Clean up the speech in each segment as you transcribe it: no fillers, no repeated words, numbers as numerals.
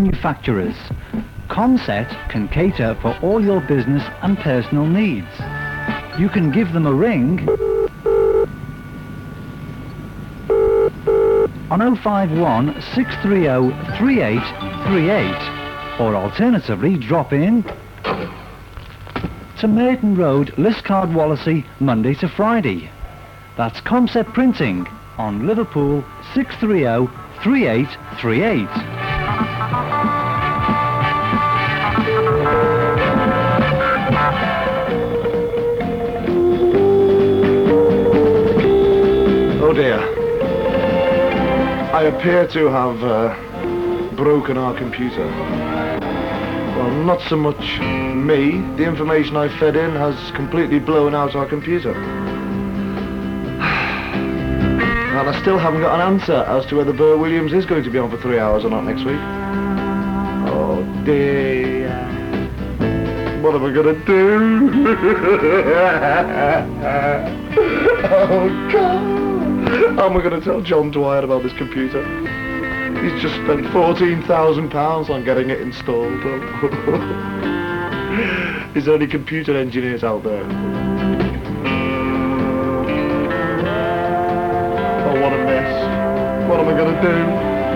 manufacturers. Comset can cater for all your business and personal needs. You can give them a ring on 051 630 3838, or alternatively drop in to Merton Road, Liscard, Wallasey, Monday to Friday. That's Comset Printing on Liverpool 630 3838. Oh dear. I appear to have broken our computer. Well, not so much me. The information I fed in has completely blown out our computer. And I still haven't got an answer as to whether Burr Williams is going to be on for 3 hours or not next week. Oh dear. What am I going to do? Oh God. How am I going to tell John Dwyer about this computer? He's just spent £14,000 on getting it installed. Is there any computer engineers out there? Oh, what a mess. What am I going to do?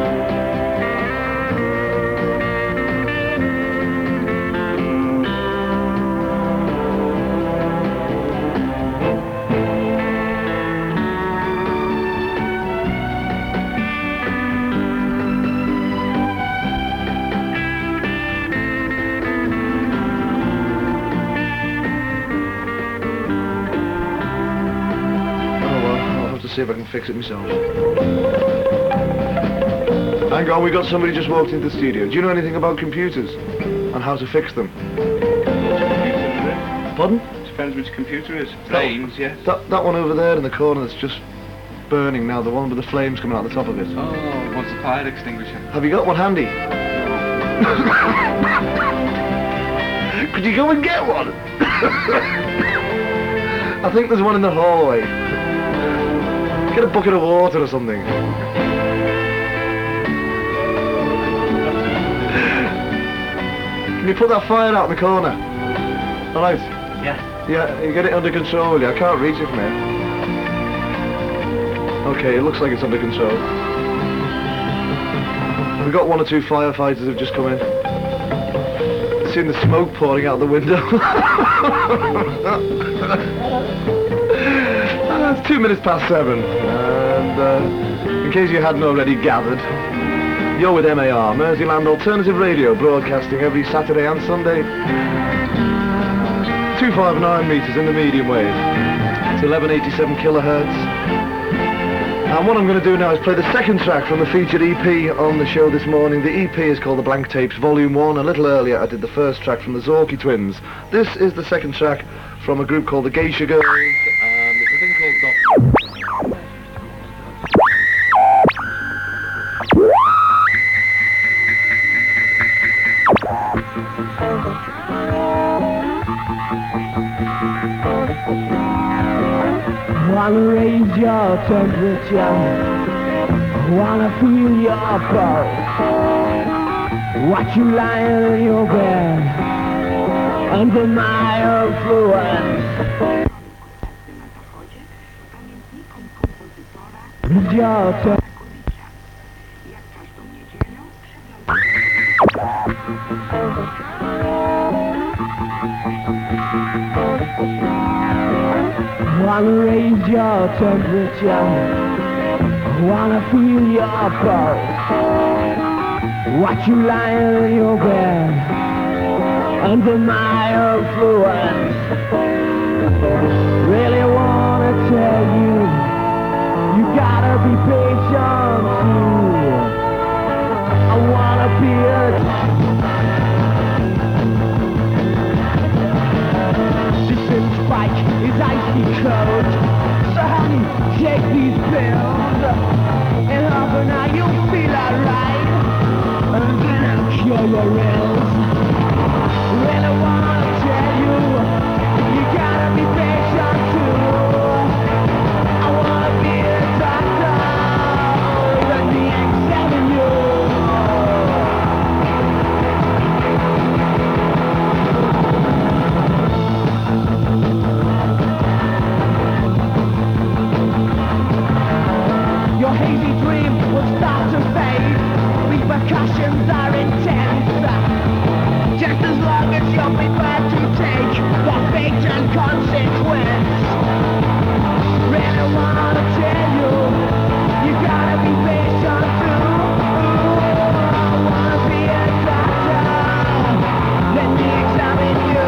See if I can fix it myself. Hang on, we got somebody just walked into the studio. Do you know anything about computers and how to fix them? Pardon? Depends which computer it is. Flames, yes. That one over there in the corner that's just burning now, the one with the flames coming out the top of it. Oh, what's the fire extinguisher? Have you got one handy? Could you go and get one? I think there's one in the hallway. Get a bucket of water or something. Can you put that fire out in the corner? Alright? Yeah. Yeah, you get it under control, will you? I can't reach it from here. Okay, it looks like it's under control. We've got 1 or 2 firefighters who've just come in. Seen the smoke pouring out the window. It's 2 minutes past 7, and in case you hadn't already gathered, you're with MAR, Merseyland Alternative Radio, broadcasting every Saturday and Sunday. 259 metres in the medium wave. It's 1187 kilohertz. And what I'm going to do now is play the second track from the featured EP on the show this morning. The EP is called The Blank Tapes Volume 1. A little earlier I did the first track from the Zorky Twins. This is the second track from a group called the Geisha Girls. Wanna raise your temperature, wanna feel your pulse, watch you lying in your bed, under my influence. Raise your temperature. Wanna raise your temperature, wanna feel your pulse, watch you lying in your bed, under my influence. Really wanna tell you, you gotta be patient too. I wanna be spike is icy cold. So honey, take these pills, and half an hour you'll feel alright, and then I'll cure your ills. Really wanna tell you, you gotta be patient too. I wanna be a doctor, the emotions are intense. Just as long as you're prepared to take the fate and consequence. Really wanna tell you, you gotta be patient too. I wanna be a doctor, let me examine you.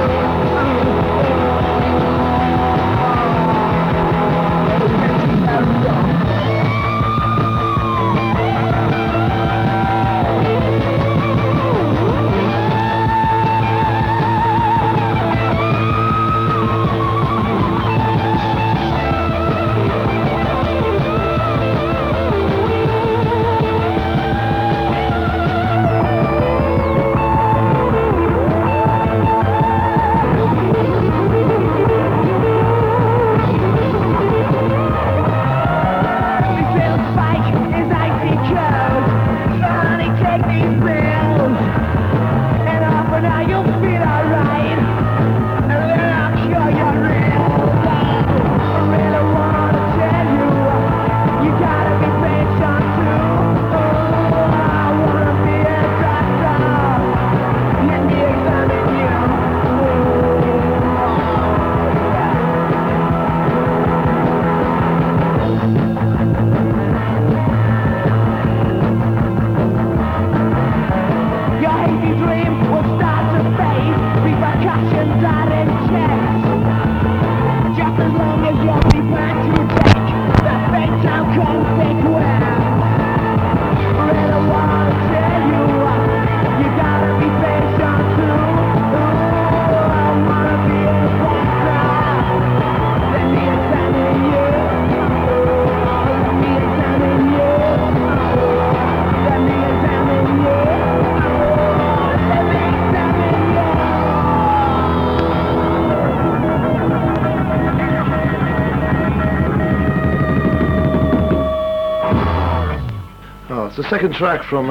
It's the second track from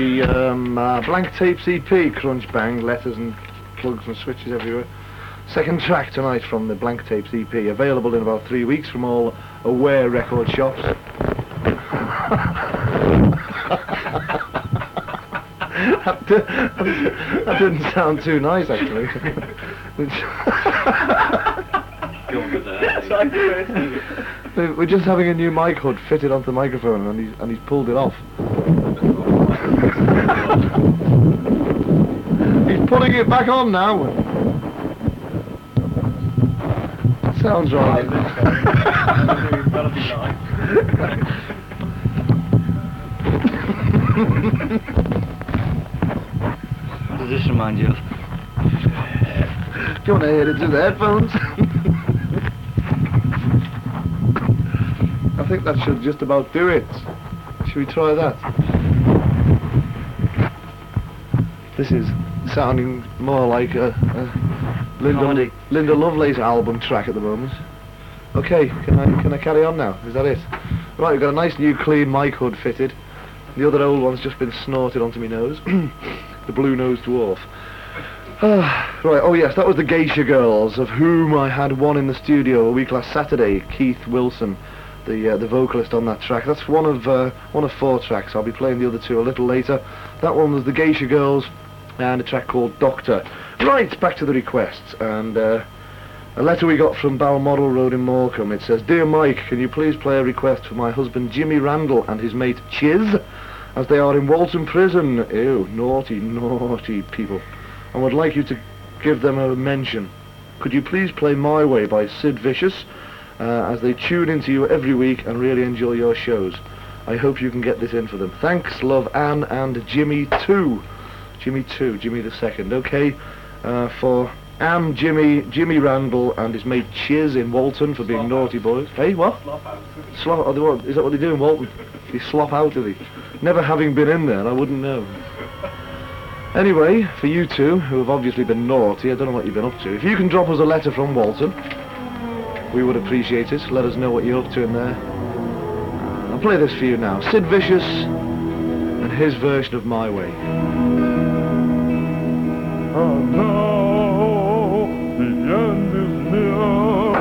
the Blank Tapes EP, Crunch Bang, letters and plugs and switches everywhere. Second track tonight from the Blank Tapes EP, available in about 3 weeks from all Aware record shops. That didn't sound too nice, actually. We're just having a new mic hood fitted onto the microphone, and he's pulled it off. He's putting it back on now. Sounds right. What does this remind you of? Do you want to hear it through the headphones? I think that should just about do it. Should we try that? This is sounding more like a Linda Lovelace album track at the moment. Okay, can I carry on now? Is that it? Right, we've got a nice new clean mic hood fitted. The other old one's just been snorted onto my nose. The Blue-Nosed Dwarf. Right, oh yes, that was the Geisha Girls, of whom I had one in the studio a week last Saturday, Keith Wilson, the vocalist on that track. That's one of 4 tracks. I'll be playing the other 2 a little later. That one was the Geisha Girls and a track called Doctor. Right, back to the requests, and a letter we got from Balmoral Road in Morecambe. It says, "Dear Mike, can you please play a request for my husband Jimmy Randall and his mate Chiz, as they are in Walton Prison." Ew, naughty, naughty people. "I would like you to give them a mention. Could you please play My Way by Sid Vicious, as they tune into you every week and really enjoy your shows. I hope you can get this in for them. Thanks, love, Anne and Jimmy 2. Jimmy the second. Okay, for Anne, Jimmy Randall and his mate Chiz in Walton for being naughty boys. Hey, what? Slop out. Is that what they do in Walton? They slop out, do they? Never having been in there, I wouldn't know. Anyway, for you two, who have obviously been naughty, I don't know what you've been up to. If you can drop us a letter from Walton, we would appreciate it. Let us know what you're up to in there. I'll play this for you now. Sid Vicious and his version of My Way. Oh no, the end is near.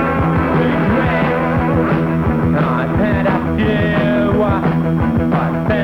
I've had a few,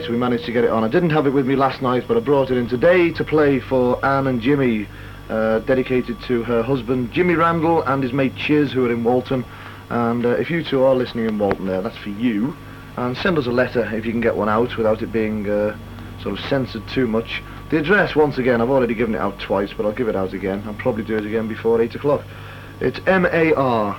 so we managed to get it on. I didn't have it with me last night, but I brought it in today to play for Anne and Jimmy, dedicated to her husband Jimmy Randall and his mate Chiz, who are in Walton. And if you two are listening in Walton there, that's for you. And send us a letter if you can get one out without it being sort of censored too much. The address, once again, I've already given it out twice, but I'll give it out again. I'll probably do it again before 8 o'clock. It's MAR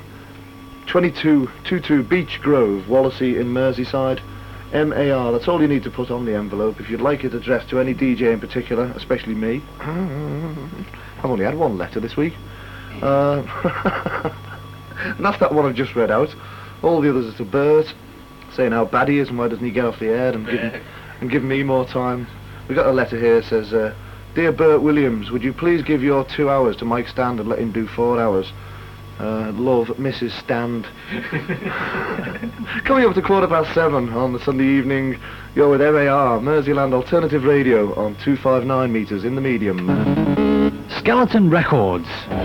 2222 Beach Grove, Wallasey in Merseyside. MAR, that's all you need to put on the envelope. If you'd like it addressed to any DJ in particular, especially me. I've only had one letter this week. And that's that one I've just read out. All the others are to Bert, saying how bad he is and why doesn't he get off the air and give me more time. We've got a letter here that says, Dear Bert Williams, would you please give your 2 hours to Mike Stand and let him do 4 hours? Love, Mrs. Stand. Coming up to 7:15 on the Sunday evening, you're with MAR, Merseyland Alternative Radio, on 259 metres in the medium. Skeleton Records.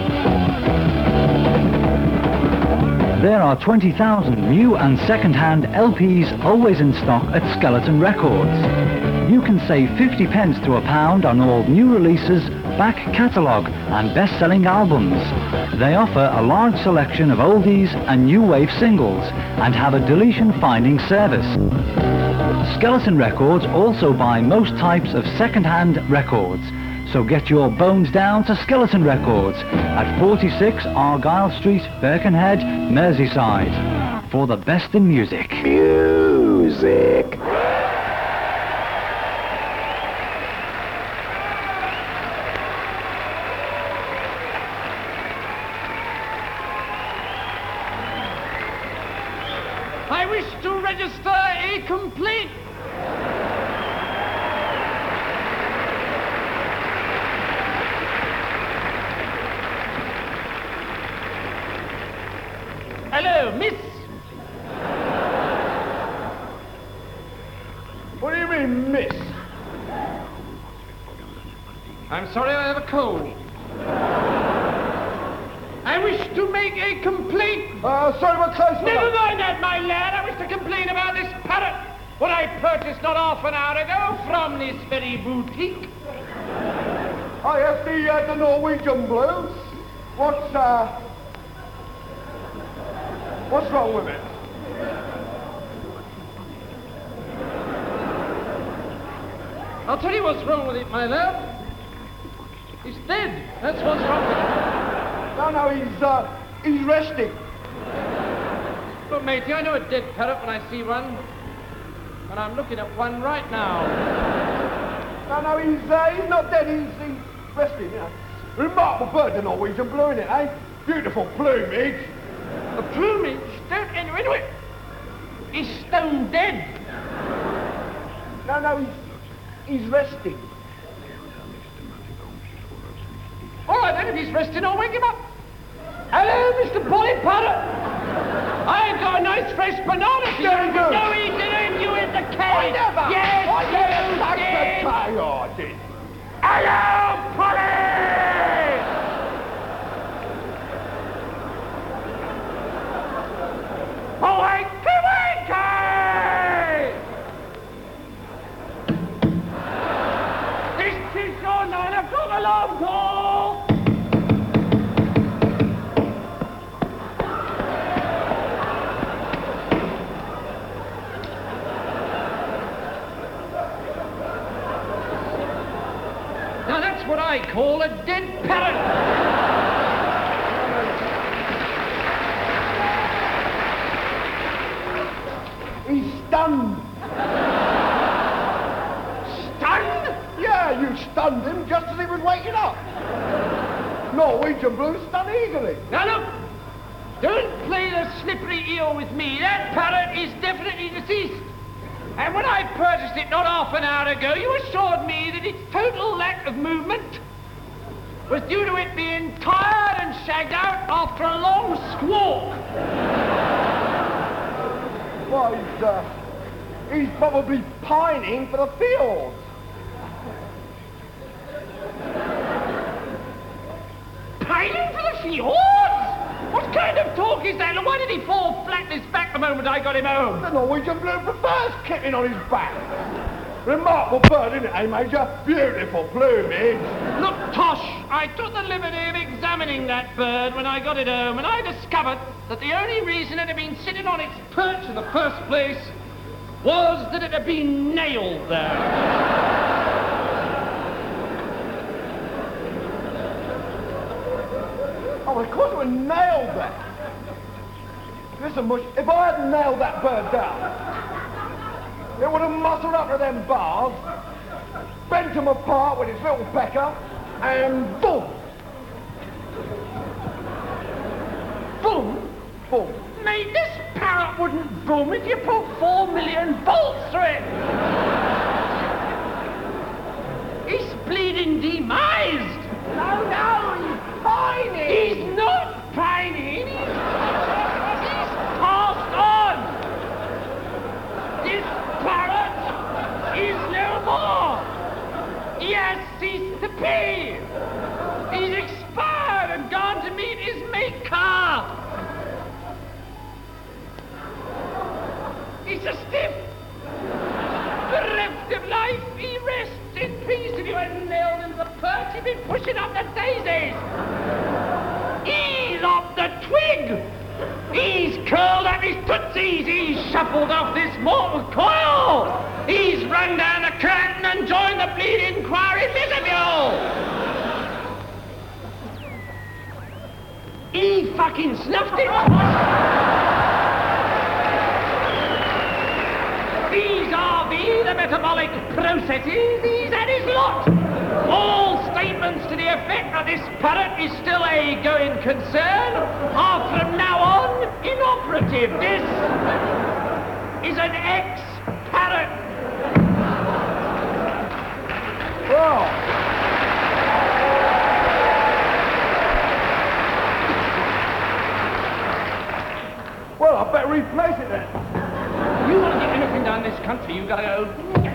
There are 20,000 new and second-hand LPs always in stock at Skeleton Records. You can save 50 pence to £1 on all new releases, back catalogue and best-selling albums. They offer a large selection of oldies and new wave singles and have a deletion finding service. Skeleton Records also buy most types of second-hand records. So get your bones down to Skeleton Records at 46 Argyle Street, Birkenhead, Merseyside, for the best in music. Music. I wish to register a complaint. Hello, miss. What do you mean, miss? I'm sorry, I have a cold. I wish to make a complaint. Sorry, what's that? Never mind that, my lad. I wish to complain about this parrot, what I purchased not half an hour ago from this very boutique. Oh, yes, the Norwegian blues. What's wrong with it? I'll tell you what's wrong with it, my lad. He's dead. That's what's wrong with it. No, he's resting. Look, matey, I know a dead parrot when I see one. And I'm looking at one right now. No, he's not dead, he's resting, you know. Remarkable bird, the Norwegian blue, innit, eh? Beautiful plumage. The plumage? Don't enter into it. He's stone dead. No, he's resting. All right, then, if he's resting, I'll wake him up. Hello, Mr. Polly Potter. I've got a nice fresh banana for you. Very good. No, he didn't. You in the cage. I never. Yes, I never you touched did. the tie, I did. Hello, Polly! Wakey, wakey! This is your 9 o'clock alarm call! Now that's what I call a dead parrot. He's stunned. Stunned? Yeah, you stunned him just as he was waking up. Norwegian blue stunned eagerly. Now look, don't play the slippery eel with me. That parrot is definitely deceased. And when I purchased it not half an hour ago, you assured me that its total lack of movement was due to it being tired and shagged out after a long squawk. Well, he's probably pining for the fields. Pining for the fjords? What kind of talk is that? And why did he fall flat on his back the moment I got him home? The Norwegian blue prefers kicking on his back. Remarkable bird, isn't it, eh, Major? Beautiful plumage. Look, Tosh, I took the liberty of examining that bird when I got it home, and I discovered that the only reason it had been sitting on its perch in the first place was that it had been nailed there. Oh, of course it was nailed there. Listen, Mush, if I hadn't nailed that bird down, it would have muscled up to them bars, bent them apart with its little pecker, and boom! Boom? Boom. Mate, this parrot wouldn't boom if you put 4 million bolts through it. He's bleeding demised. No, he's pining. He's not pining. He's passed on. This parrot is no more. He has ceased to be. He's expired and gone to meet his maker. He's a stiff, bereft of life. He rests in peace. If you hadn't nailed him to the perch, he'd been pushing up the daisies. He's off the twig. He's curled up his tootsies. He's shuffled off this mortal coil. He's run down the curtain and joined the bleeding choir in Liverpool. He fucking snuffed it. These are the metabolic processes. He's had his lot. All statements to the effect that this parrot is still a going concern are from now on inoperative. This is an ex-parrot. Well, I better replace it then. You want to get anything done in this country, you gotta go.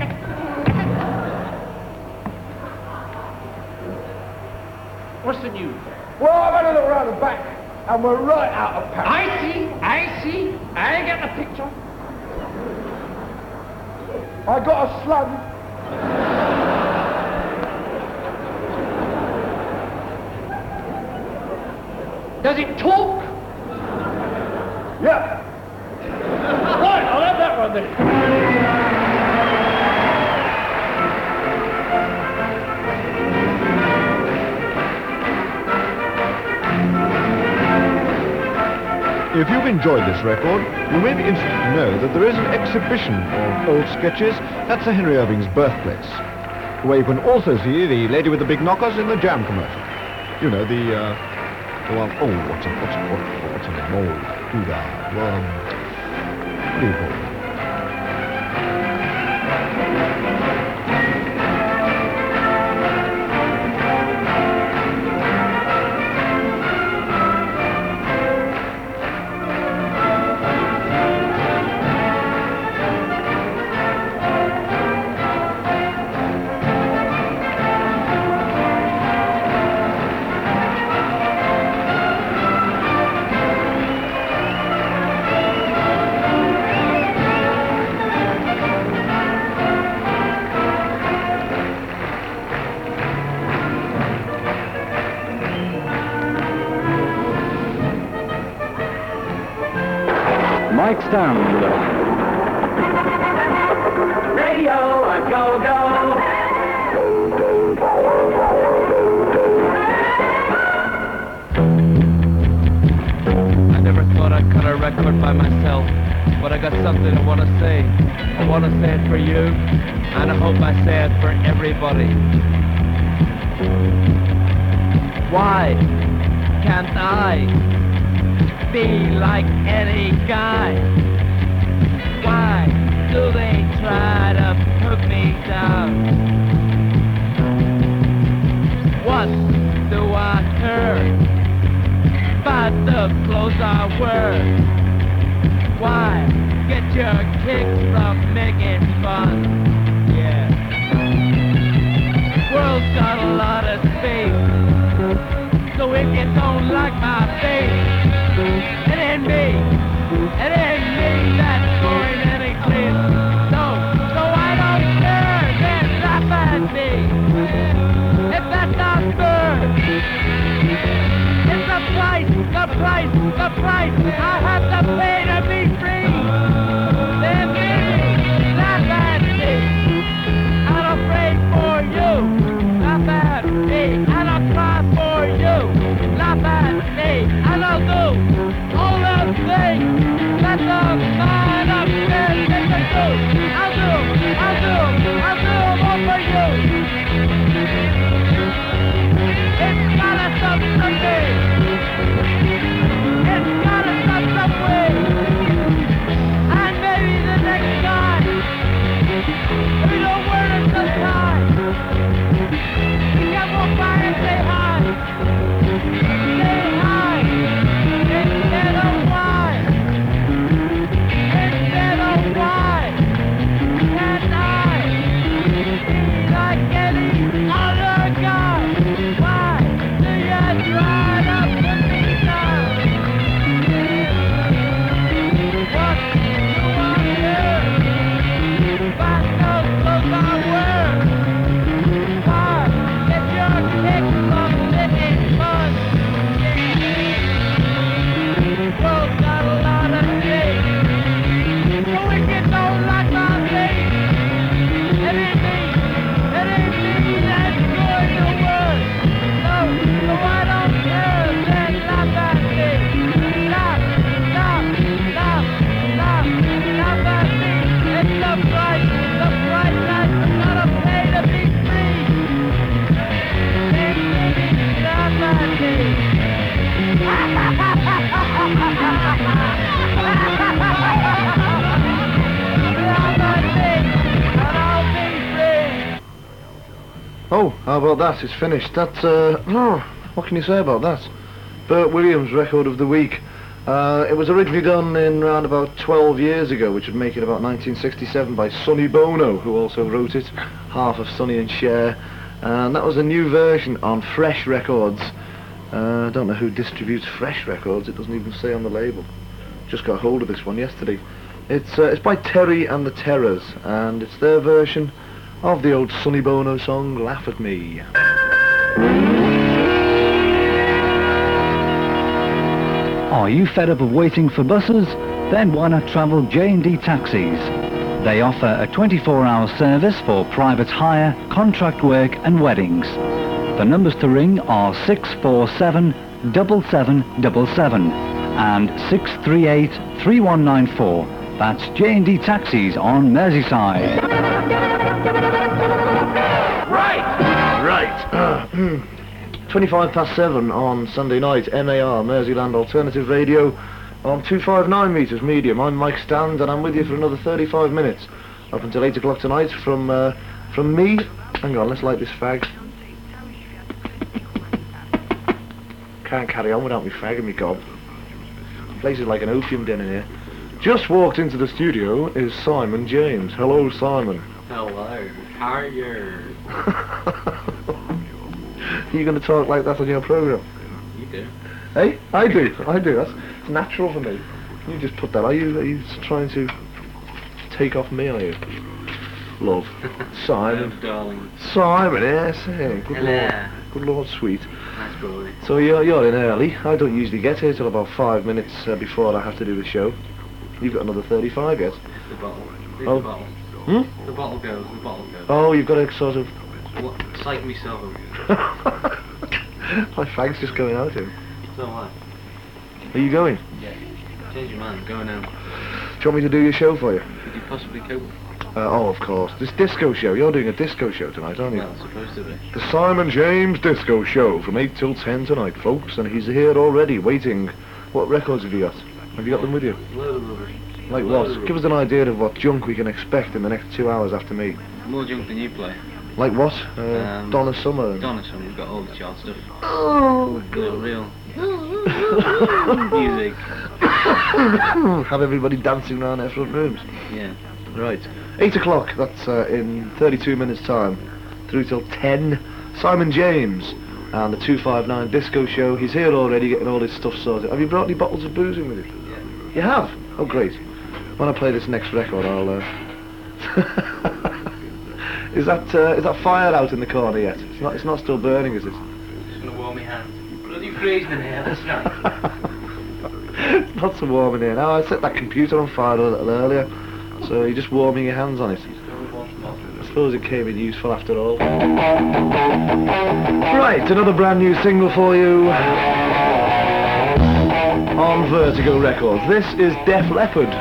What's the news? Well, I've had a look around the back, and we're right out of Paris. I see. I get the picture. I got a slug. Does it talk? Yeah. Right, I'll have that one then. If you've enjoyed this record, you may be interested to know that there is an exhibition of old sketches at Sir Henry Irving's birthplace, where you can also see the lady with the big knockers in the jam commercial. You know, the one, oh, what's her name? Oh, do that. Well, what do you call it? Mike Stand. Radio, go, go. I never thought I'd cut a record by myself, but I got something I want to say. I want to say it for you, and I hope I say it for everybody. Why can't I be like any guy? Why do they try to put me down? What do I care about the clothes I wear? Why get your kicks from making fun? Yeah. World's got a lot of space, so if you don't like my face, it ain't me that's going any place. So I don't care. If that's not fair, it's the price I have to pay to be free. They're busy, laugh at me, I'm afraid for you. Laugh at me, and I'll cry for you. Laugh at me, and I'll do all the things that the man up there can do. I'll do them all for you. It's gotta stop someday. It's gotta stop some way. And maybe the next time we don't word at the time, we can walk by and say hi. Say hi. Instead of why. Instead of why. Can I be like any other guy? Why do you try to put me down? What do I do? Back those clothes I wear. Why get your kick from licking fun? Girls got a lot of shade. The wicked don't like my face. It ain't me that's going to work. So I don't care, then laugh at me. Laugh at me. It's the price I've gotta pay to be free. Laugh at me. Oh, how about that? It's finished. That's, what can you say about that? Bert Williams Record of the Week. It was originally done in around about 12 years ago, which would make it about 1967, by Sonny Bono, who also wrote it, half of Sonny and Cher. And that was a new version on Fresh Records. I don't know who distributes Fresh Records, it doesn't even say on the label. Just got hold of this one yesterday. It's by Terry and the Terrors, and it's their version of the old Sonny Bono song, Laugh at Me. Are you fed up of waiting for buses? Then why not travel J&D Taxis? They offer a 24-hour service for private hire, contract work and weddings. The numbers to ring are 647 7777 and 638 3194. That's J&D Taxis on Merseyside. Right. 25 past 7 on Sunday night, MAR, Merseyland Alternative Radio, on 259 metres medium. I'm Mike Stand, and I'm with you for another 35 minutes, up until 8 o'clock tonight, from me. Hang on, let's light this fag. Can't carry on without me fag and me gob. The place is like an opium den in here. Just walked into the studio is Simon James. Hello, Simon. Hello. How are you? Are you going to talk like that on your programme? You do. Hey? I do. That's natural for me. You just put that. Are you trying to take off me, are you? Love. Simon. Hello, darling. Simon, yes. Hey, good Hello. Lord. Good Lord, sweet. Nice boy. So you're in early. I don't usually get here till about 5 minutes before I have to do the show. You've got another 35 yet. It's the bottle. Leave Oh. the bottle. The bottle goes. Oh, you've got to sort of... What? Psych me so. My fag's just going out here. So what? Are you going? Yeah. Change your mind. Go now. Do you want me to do your show for you? Could you possibly cope? Oh, of course. This disco show. You're doing a disco show tonight, aren't you? Well, it's supposed to be. The Simon James Disco Show from 8 till 10 tonight, folks. And he's here already, waiting. What records have you got? Have you got them with you? Load of rubbish. Like Load what? of Give us an idea of what junk we can expect in the next 2 hours after me. More junk than you play. Like what? Donna Summer. Donna Summer, we've got all the chart stuff. Oh, Real music. Have everybody dancing around their front rooms. Yeah. Right. 8 o'clock, that's in 32 minutes time. Through till 10. Simon James and the 259 Disco Show. He's here already getting all his stuff sorted. Have you brought any bottles of booze in with you? Yeah. You have? Oh, great. When I play this next record, I'll... Is that fire out in the corner yet? It's not still burning, is it? Just gonna warm my hands. Bloody freezing in here, that's right. It's not so warm in here now. I set that computer on fire a little earlier, so you're just warming your hands on it. I suppose it came in useful after all. Right, another brand new single for you on Vertigo Records. This is Def Leppard.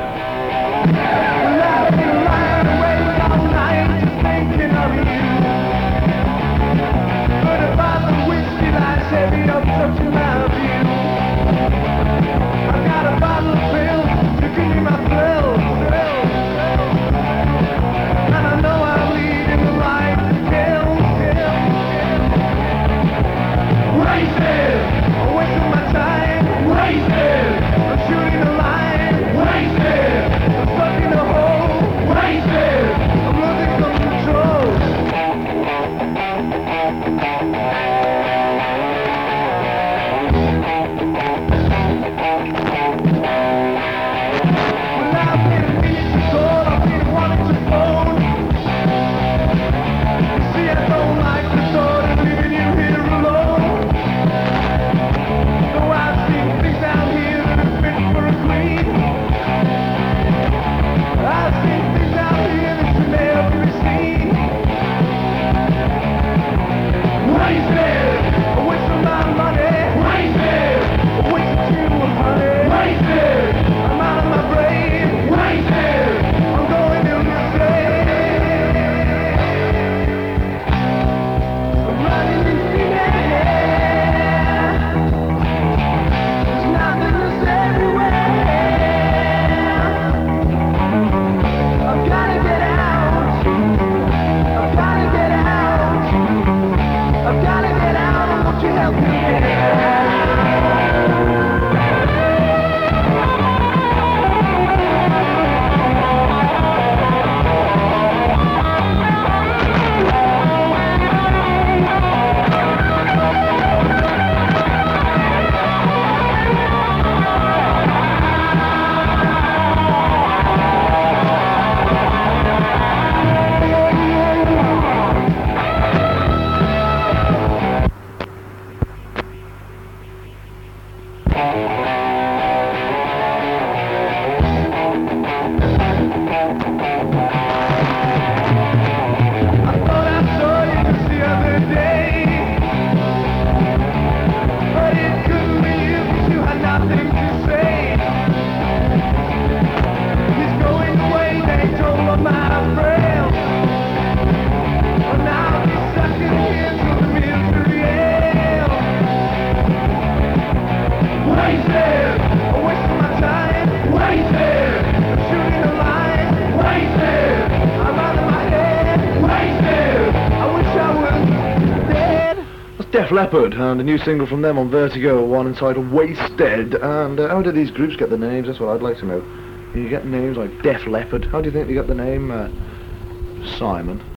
Def Leppard, and a new single from them on Vertigo, one entitled Wasted. And how did these groups get the names? That's what I'd like to know. You get names like Def Leppard. How do you think they got the name, Simon?